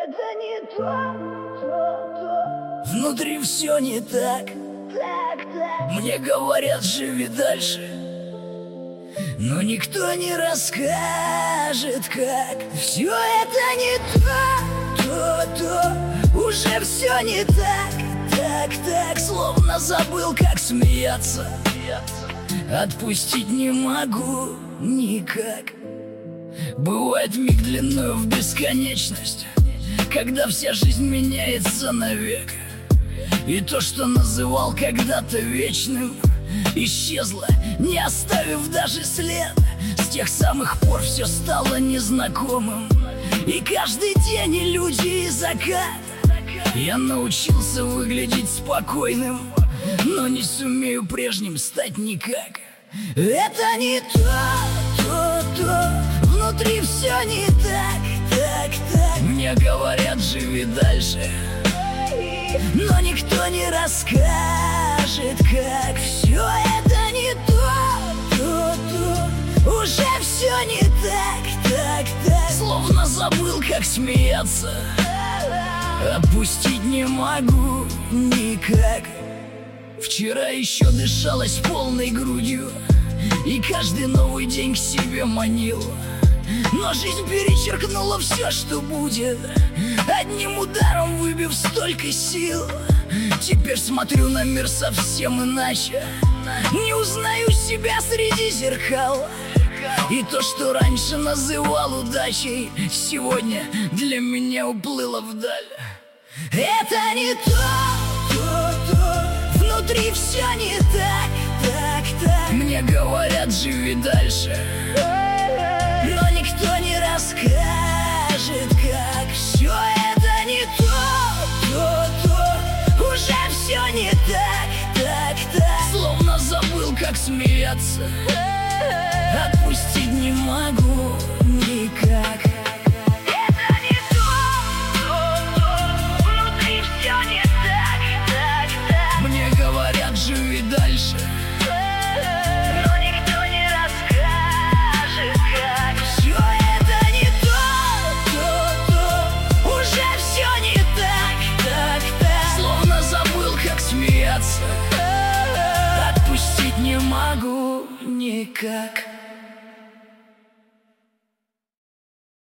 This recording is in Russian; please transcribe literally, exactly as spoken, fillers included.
Это не то, то, то. Внутри все не так, Так, так. мне говорят, живи дальше, но никто не расскажет, как. Все это не то, то, то. Уже все не так, так, так. Словно забыл, как смеяться. Отпустить не могу никак. Бывает миг длиною в бесконечность, когда вся жизнь меняется навек. И то, что называл когда-то вечным, исчезло, не оставив даже след. С тех самых пор все стало незнакомым, и каждый день и люди, и закат. Я научился выглядеть спокойным, но не сумею прежним стать никак. Это не то, то, то. Внутри все не так, так, так. Мне говорят, живи дальше, но никто не расскажет, как. Все это не то, то, то. Уже все не так, так, так. Словно забыл, как смеяться. Отпустить не могу никак. Вчера еще дышалось полной грудью, и каждый новый день к себе манил. Но жизнь перечеркнула все, что будет, одним ударом выбив столько сил. Теперь смотрю на мир совсем иначе, не узнаю себя среди зеркал. И то, что раньше называл удачей, сегодня для меня уплыло вдаль. Это не то, то, то. Внутри все не так, так, так. Мне говорят, живи дальше, но никто не расскажет, как. Все это не то, то, то. Уже все не так, так, так. Словно забыл, как смеяться. Отпустить не могу никак. Это не то, то, то. Внутри все не так, так, так. Мне говорят, живи дальше, Но никто не расскажет, как. все это не то, то, то. Уже все не так, так, так. Словно забыл, как смеяться. Отпустить не могу никак.